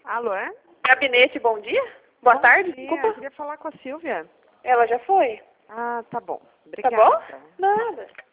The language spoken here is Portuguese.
Alô, é? Gabinete, bom dia? Boa tarde, Dia. desculpa. Eu queria falar com a Silvia. Ela já foi? Ah, tá bom. Tá Obrigada. bom? Então. Nada.